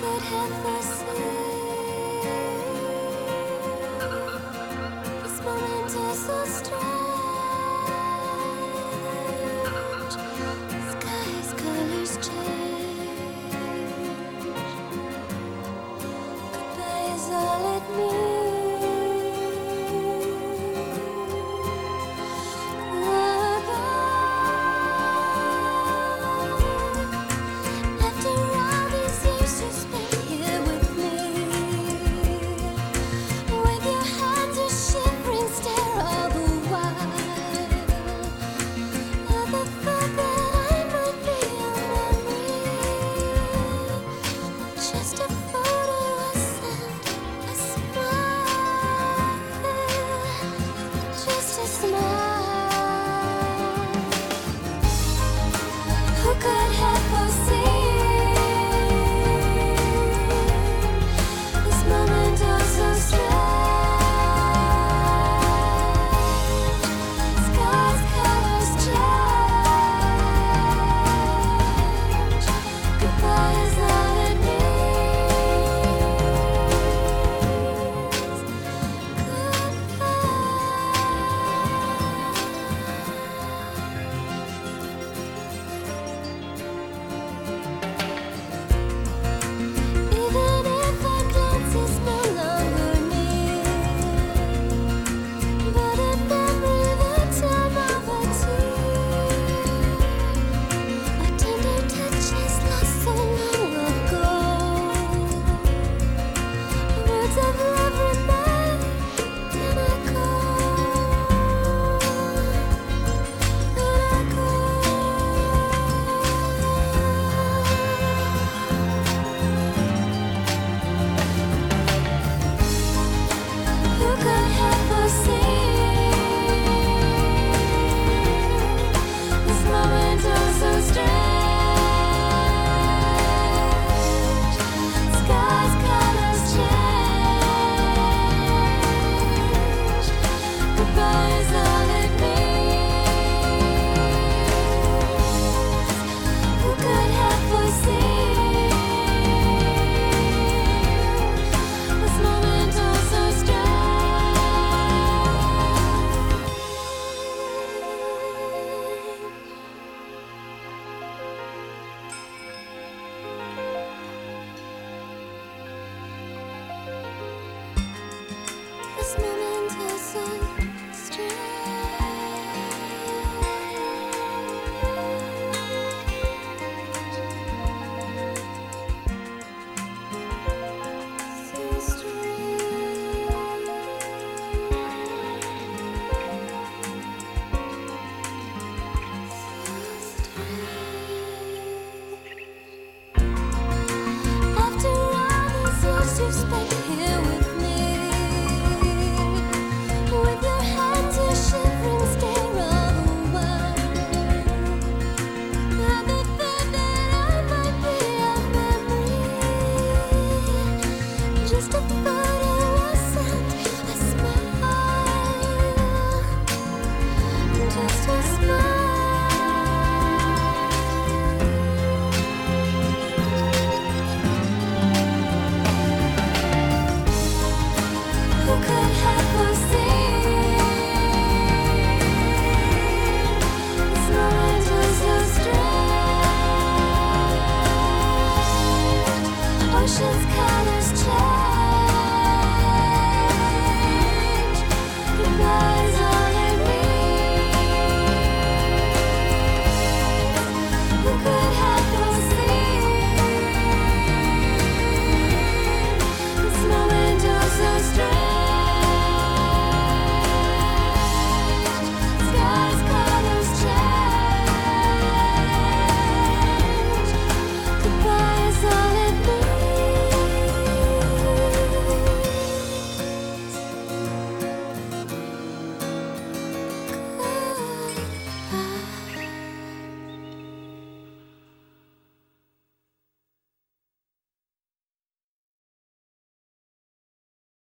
could have foreseen this moment is so strange? Skies, colors change. Goodbye is all it means. Just a photo, a sound, a smile, just a smile. Who could have foreseen this moment oh so strange? Skies, colors change. Goodbye is all it means. Even if our glance is no longer near, but a memory the time of a tear, a tender touch is lost so long ago. Words of love remain in echo, Who could have foreseen this moment oh so strange? Skies, colors change. Goodbye is all it means. Who could have foreseen this moment oh so strange? This moment oh so After all these years you've spent here with me, with your hands, your shivering stare all the while, I thought that I might be a memory, just a photo, a sound, a smile, just a smile. Who could have foreseen this moment oh so strange? Oceans